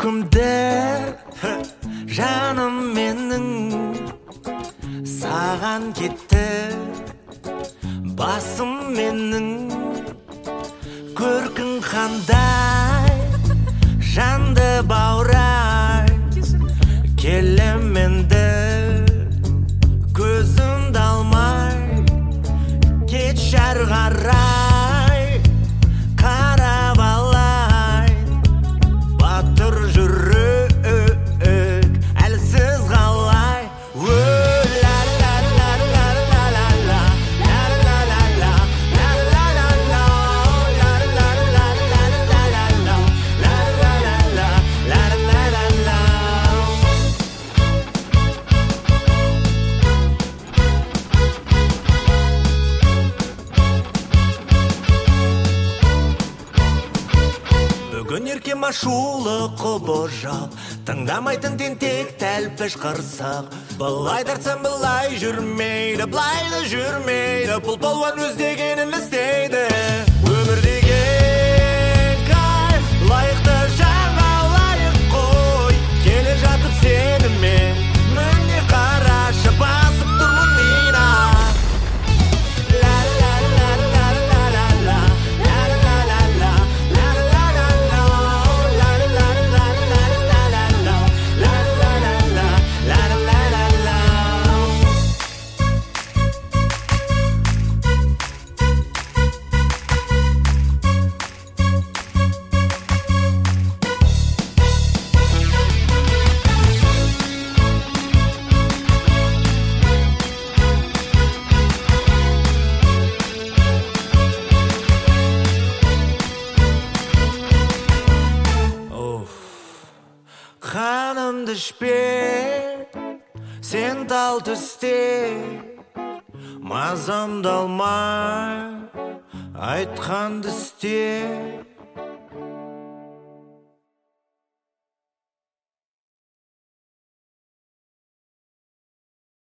күмдер жаным менің саған кетті басым менің көркің қандай жанды баурай келем енді көзімді алмай кетші ары қарай қарап алай батыр жүрек әлсіз қалай бүгін еркем ашулы құбыжық тыңдамайтын тентек тәлпіш қырсық былай тартсам былай жүрмейді былай да жүрмейді бұл палуан өз дегенін істейді өмір деген кайф лайықты жанға лайық қой келе жатып сенімен міне қарашы басып тұрмын мен қанымды ішпе сен тал түсте мазамды алмай айтқанды істе